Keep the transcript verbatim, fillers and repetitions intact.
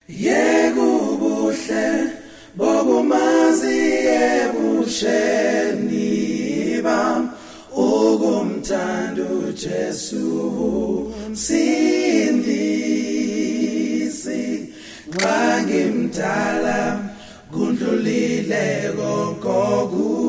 Yekubuhle bokumazi ebusheni bam ukumthanda uJesu Msindisi xa ngimdala kundlulile konke